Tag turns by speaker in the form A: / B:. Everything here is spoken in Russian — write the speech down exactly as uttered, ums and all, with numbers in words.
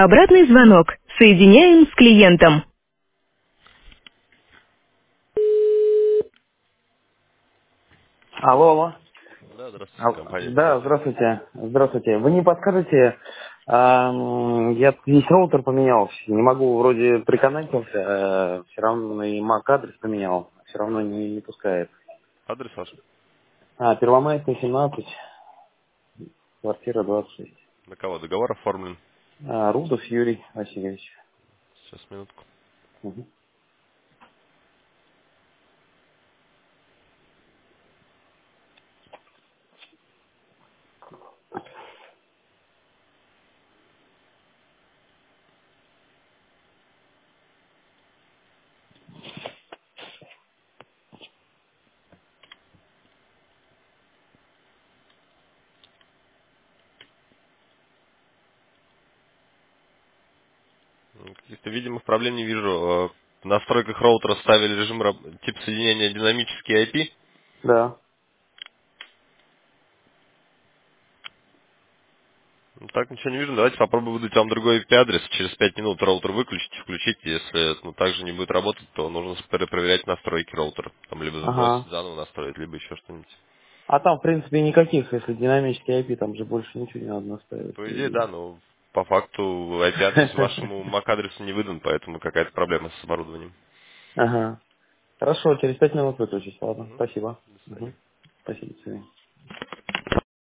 A: Обратный звонок. Соединяем с клиентом. Алло, алло.
B: Да, здравствуйте,
A: Ал-
B: компания
A: Да,
B: Яхи.
A: здравствуйте. Здравствуйте. Вы не подскажете, ам, я весь роутер поменял, не могу, вроде приконнектился, все равно и MAC адрес поменял, все равно не, не пускает.
B: Адрес ваш?
A: А, Первомайская, семнадцать, квартира двадцать шесть.
B: На кого договор оформлен?
A: А, Рудов Юрий Васильевич.
B: Сейчас, минутку.
A: Мгм.
B: М, Каких-то видимых проблем не вижу. Э, В настройках роутера ставили режим раб- тип соединения динамический ай пи.
A: Да.
B: Ну, так ничего не вижу. Давайте попробую выдать вам другой ай пи-адрес. Через пять минут роутер выключите, включите. Если ну, также не будет работать, то нужно перепроверять настройки роутера. Там либо
A: Ага.
B: забросить, заново настроить, либо еще что-нибудь.
A: А там, в принципе, никаких, если динамический ай пи, там же больше ничего не надо настраивать,
B: По
A: по
B: идее,
A: идее.
B: да, но по факту ай пи-адрес вашему MAC-адресу не выдан, поэтому какая-то проблема с оборудованием.
A: Ага. Хорошо, через пять минут выключить. Ладно,
B: Мгм.
A: спасибо.
B: До свидания.
A: Мгм. Спасибо, до свидания.